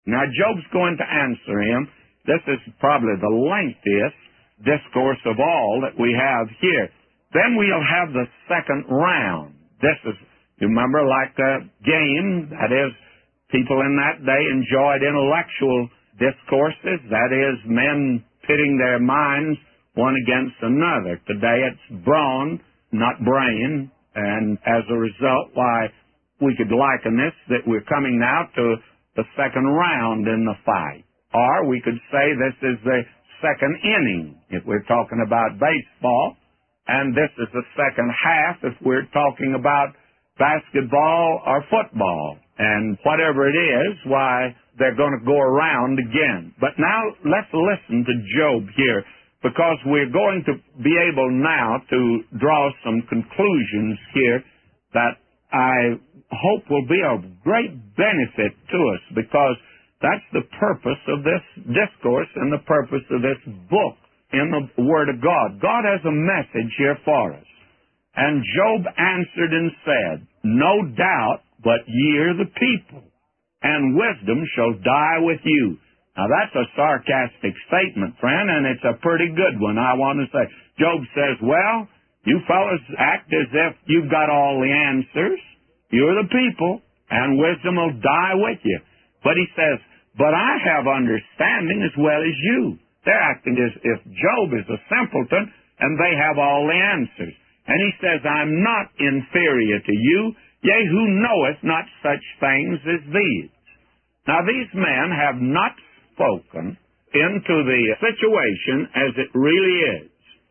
Now, Job's going to answer him. This is probably the lengthiest discourse of all that we have here. Then we'll have the second round. This is, you remember, like a game. That is, people in that day enjoyed intellectual discourses. That is, men pitting their minds one against another. Today it's brawn, not brain. And as a result, why, we could liken this, that we're coming now to the second round in the fight. Or we could say this is the second inning, if we're talking about baseball. And this is the second half, if we're talking about basketball or football. And whatever it is, why, they're going to go around again. But now, let's listen to Job here, because we're going to be able now to draw some conclusions here that I hope will be of great benefit to us, because that's the purpose of this discourse and the purpose of this book in the Word of God. God has a message here for us. And Job answered and said, "No doubt, but ye are the people, and wisdom shall die with you." Now, that's a sarcastic statement, friend, and it's a pretty good one, I want to say. Job says, well, you fellas act as if you've got all the answers. You're the people, and wisdom will die with you. But he says, but I have understanding as well as you. They're acting as if Job is a simpleton, and they have all the answers. And he says, I'm not inferior to you, yea, who knoweth not such things as these. Now, these men have not spoken into the situation as it really is.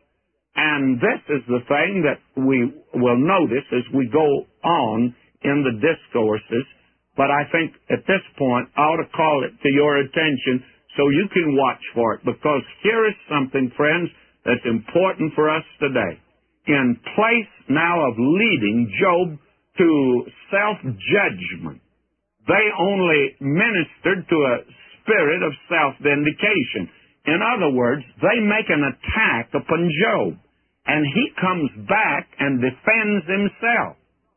And this is the thing that we will notice as we go on in the discourses. But I think at this point I ought to call it to your attention so you can watch for it, because here is something, friends, that's important for us today. In place now of leading Job to self-judgment, they only ministered to a spirit of self-vindication. In other words, they make an attack upon Job, and he comes back and defends himself.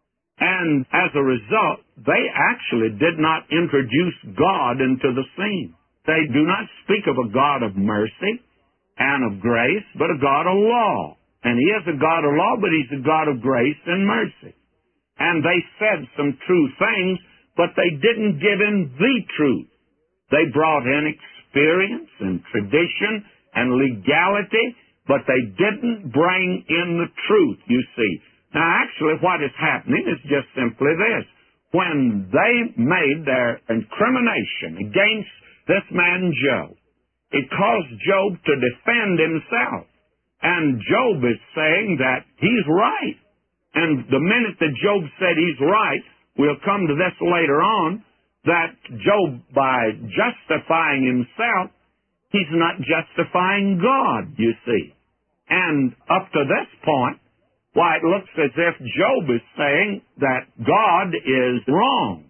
And as a result, they actually did not introduce God into the scene. They do not speak of a God of mercy and of grace, but a God of law. And he is a God of law, but he's a God of grace and mercy. And they said some true things, but they didn't give him the truth. They brought in experience and tradition and legality, but they didn't bring in the truth, you see. Now, actually, what is happening is just simply this. When they made their incrimination against this man Job, it caused Job to defend himself. And Job is saying that he's right. And the minute that Job said he's right, we'll come to this later on, that Job, by justifying himself, he's not justifying God, you see. And up to this point, why, it looks as if Job is saying that God is wrong,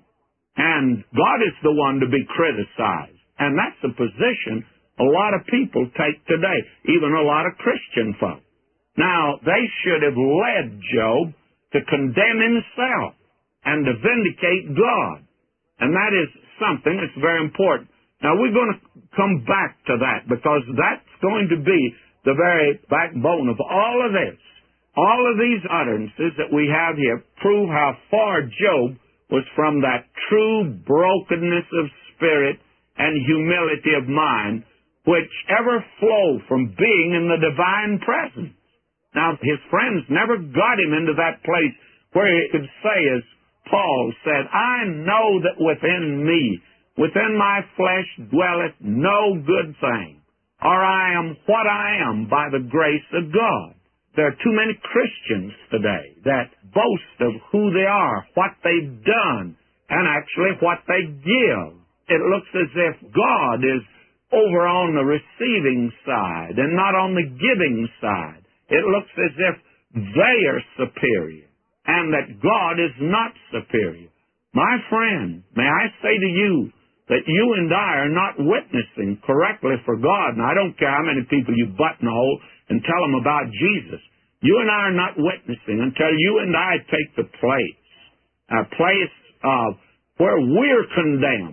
and God is the one to be criticized. And that's the position a lot of people take today, even a lot of Christian folk. Now, they should have led Job to condemn himself and to vindicate God. And that is something that's very important. Now, we're going to come back to that, because that's going to be the very backbone of all of this. All of these utterances that we have here prove how far Job was from that true brokenness of spirit and humility of mind, which ever flow from being in the divine presence. Now, his friends never got him into that place where he could say, as Paul said, I know that within me, within my flesh dwelleth no good thing, or I am what I am by the grace of God. There are too many Christians today that boast of who they are, what they've done, and actually what they give. It looks as if God is over on the receiving side and not on the giving side. It looks as if they are superior and that God is not superior. My friend, may I say to you that you and I are not witnessing correctly for God. And I don't care how many people you buttonhole and tell them about Jesus. You and I are not witnessing until you and I take the place, a place of where we're condemned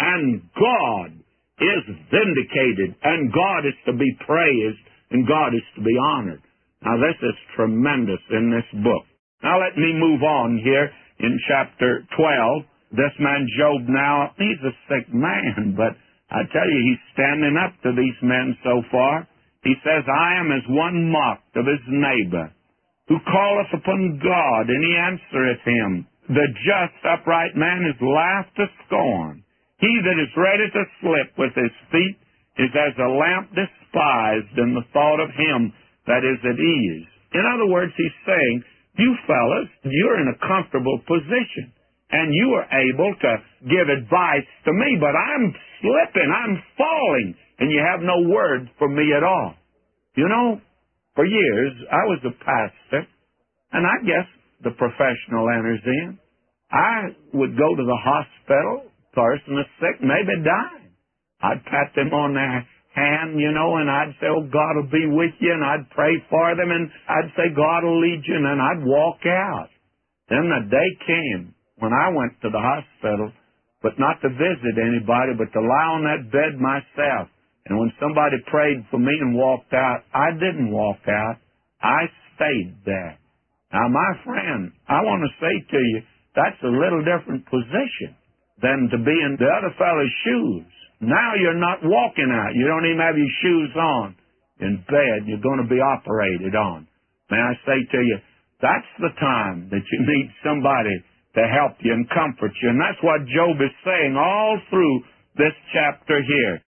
and God is vindicated, and God is to be praised, and God is to be honored. Now, this is tremendous in this book. Now, let me move on here in chapter 12. This man Job now, he's a sick man, but I tell you, he's standing up to these men so far. He says, I am as one mocked of his neighbor, who calleth upon God, and he answereth him. The just upright man is laughed to scorn. He that is ready to slip with his feet is as a lamp despised in the thought of him that is at ease. In other words, he's saying, you fellas, you're in a comfortable position, and you are able to give advice to me, but I'm slipping, I'm falling, and you have no word for me at all. You know, for years, I was a pastor, and I guess the professional enters in. I would go to the hospital, person is sick, maybe dying. I'd pat them on their hand, you know, and I'd say, oh, God will be with you, and I'd pray for them, and I'd say, God will lead you, and then I'd walk out. Then the day came when I went to the hospital, but not to visit anybody, but to lie on that bed myself. And when somebody prayed for me and walked out, I didn't walk out. I stayed there. Now, my friend, I want to say to you, that's a little different position than to be in the other fellow's shoes. Now you're not walking out. You don't even have your shoes on. In bed, you're going to be operated on. May I say to you, that's the time that you need somebody to help you and comfort you. And that's what Job is saying all through this chapter here.